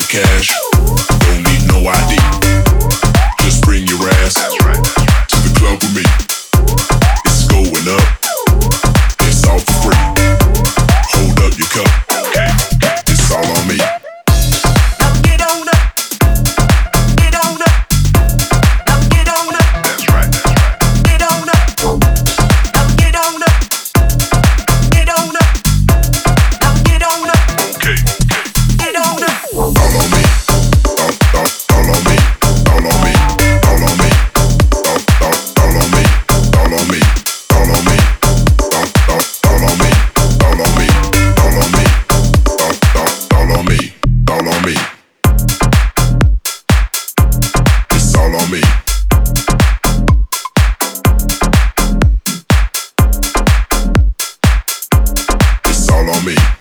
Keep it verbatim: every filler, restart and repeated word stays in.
the cash. Don't need no I D. Just bring your ass to the club with me. It's going up. It's all for free. Hold up your cup. It's all on me. Now get on up. Get on up. Now get on up. That's right. Get on up. Now get on up. Get on up. Now get on up. Okay. Get on up. All on me. All, all, all on me. All on me. All on me. All, all, all on me. All on me. All on me. All, all, all on me. All on me. All on me. All, all, all on me. All on me. It's all on me. It's all on me.